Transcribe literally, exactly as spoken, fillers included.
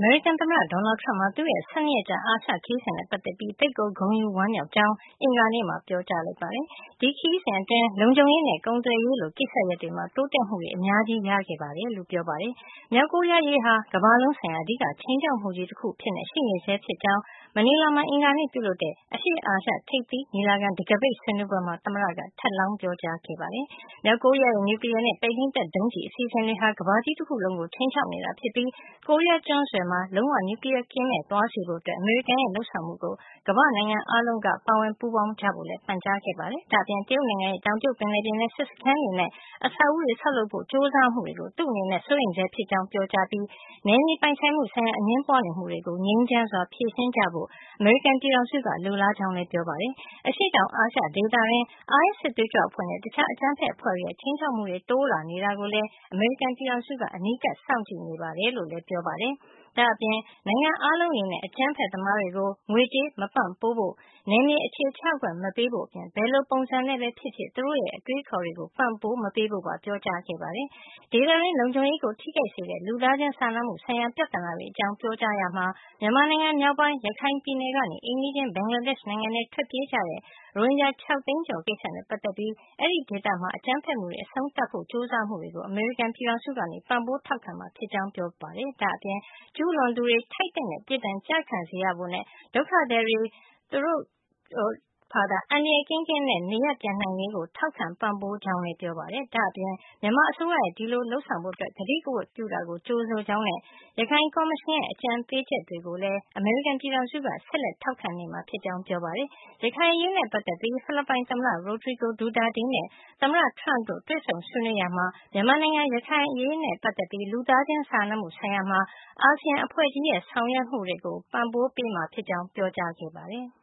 မေရိကန်သမ္မတ Donald Trump ဟာ သူ့ရဲ့ ၁၂ ရက်ကြာ အာရှခရီးစဉ်နဲ့ ပတ်သက်ပြီး သိပ်ကို ဂုဏ်ယူဝမ်းမြောက်ကြောင်း အင်္ဂါနေ့မှာ ပြောကြားလိုက်ပါတယ်။ ဒီခရီးစဉ်အတွင်း လုံခြုံရေးနဲ့ ကုန်သွယ်ရေးလို ကိစ္စရပ်တွေမှာ တိုးတက်မှုတွေ အများကြီး ရခဲ့တယ်လို့ ပြောပါတယ်။ မြောက်ကိုရီးယားအရေးဟာ ကမ္ဘာလုံးဆိုင်ရာ အဓိက ခြိမ်းခြောက်မှုကြီးတခု အဖြစ်ရှိနေဆဲဖြစ်ကြောင်း မနီလာမှာ အင်္ဂါနေ့ ပြုလုပ်တဲ့ အရှေ့အာရှ ထိပ်သီးညီလာခံ တံခါးပိတ်ဆွေးနွေးပွဲမှာ သမ္မတက ထပ်လောင်း ပြောကြားခဲ့ပါတယ်။ မြောက်ကိုရီးယားရဲ့ နျူကလီးယားနဲ့ ပဲ့ထိန်းတပ်ဒုံးကျည် အစီအစဉ်တွေဟာ ကမ္ဘာကြီးတခုလုံးကို ခြိမ်းခြောက်နေတာ ဖြစ်ပြီး ကိုရီးယားကျွန်းဆွယ်မှာ လုံးဝ နျူကလီးယားကင်းမဲ့သွားစေဖို့ အမေရိကန်ရဲ့ လုပ်ဆောင်မှုကို ကမ္ဘာ့နိုင်ငံအားလုံးက ပါဝင်ပူးပေါင်းကြဖို့လည်း ပန်ကြားခဲ့ပါတယ်။ ဒါ့အပြင် တရုတ်နိုင်ငံရဲ့ တောင်တရုတ်ပင်လယ်ပြင်ထဲ စစ်စခန်းတွေနဲ့ အဆောက်အဦးတွေ ဆောက်လုပ်ဖို့ ကြိုးစားမှုတွေကို သူ့အနေနဲ့ စိုးရိမ်ဆဲဖြစ်ကြောင်း ပြောကြားပြီး နယ်မြေပိုင်ဆိုင်မှုဆိုင်ရာ အငြင်းပွားနေမှုတွေကို ငြိမ်းချမ်းစွာ ဖြေရှင်းကြဖို့ အမေရိကန်ပြည်ထောင်စုက လိုလားကြောင်းလည်း ပြောပါတယ်။ အရှေ့တောင်အာရှဒေသတွင်း အိုင်အက်စ် စစ်သွေးကြွအဖွဲ့နဲ့ တခြားအကြမ်းဖက်အဖွဲ့တွေရဲ့ ခြိမ်းခြောက်မှုတွေ တိုးလာနေတာကိုလည်း အမေရိကန်ပြည်ထောင်စုက အနီးကပ်စောင့်ကြည့်နေတယ်လို့လည်း ပြောပါတယ်။ ဒါ့အပြင် နိုင်ငံအားလုံးအနေနဲ့ အကြမ်းဖက်သမားတွေကို ငွေကြေးမပံ့ပိုးဖို့၊ နယ်မြေအခြေချခွင့် မပေးဖို့အပြင် ဘယ်လိုပုံစံနဲ့ပဲ ဖြစ်ဖြစ် သူတို့ရဲ့ အတွေးအခေါ်တွေကို ပံ့ပိုးမပေးဖို့ပါ ပြောကြားခဲ့ပါတယ်။ ဒေသတွင်း လုံခြုံရေးကို ထိခိုက်စေတဲ့ လူသားချင်းစာနာမှုဆိုင်ရာ ပြဿနာတွေအကြောင်း ပြောကြားရာမှာ မြန်မာနိုင်ငံမြောက်ပိုင်း ရခိုင်ပြည်နယ်ကနေ အိမ်နီးချင်း ဘင်္ဂလားဒေ့ရှ်နိုင်ငံထဲ ထွက်ပြေးကြတဲ့ ရိုဟင်ဂျာ ၆ သိန်းကျော် ကိစ္စနဲ့ ပတ်သက်ပြီး အဲဒီဒေသမှာ အကြမ်းဖက်မှုတွေ အဆုံးသတ်ဖို့ ကြိုးစားမှုတွေကို အမေရိကန်ပြည်ထောင်စုက ပံ့ပိုးထောက်ခံမှာ ဖြစ်ကြောင်း ပြောပါတယ်။ ဒါ့အပြင် ကျူးလွန်သူတွေ ထိုက်သင့်တဲ့ ပြစ်ဒဏ်ကျခံစေရဖို့နဲ့ ဒုက္ခသည်တွေ သူတို့ဘာသာ အန္တရာယ်ကင်းကင်းနဲ့ နေရပ်ပြန်နိုင်ရေးကို ထောက်ခံပံ့ပိုးကြောင်းလည်း ပြောပါတယ်။ ဒါ့အပြင် မြန်မာအစိုးရရဲ့ ဒီလိုလုပ်ဆောင်ဖို့ ကတိကဝတ်ပြုတာကို ကြိုဆိုကြောင်းနဲ့ ရခိုင်ကော်မရှင်ရဲ့ အကြံပေးချက်တွေကိုလည်း အမေရိကန်ပြည်ထောင်စုက ဆက်လက်ထောက်ခံနေမှာ ဖြစ်ကြောင်း ပြောပါတယ်။ ရခိုင်အရေးနဲ့ ပတ်သက်ပြီး ဖိလစ်ပိုင်သမ္မတ Rodrigo Duterte နဲ့ သမ္မတ Trump တို့ တွေ့ဆုံဆွေးနွေးရာမှာ မြန်မာနိုင်ငံ ရခိုင်အရေးနဲ့ ပတ်သက်ပြီး လူသားချင်းစာနာမှုဆိုင်ရာမှာ အာဆီယံအဖွဲ့ကြီးရဲ့ ဆောင်ရွက်မှုတွေကို ပံ့ပိုးပေးမှာ ဖြစ်ကြောင်း ပြောကြားခဲ့ပါတယ်။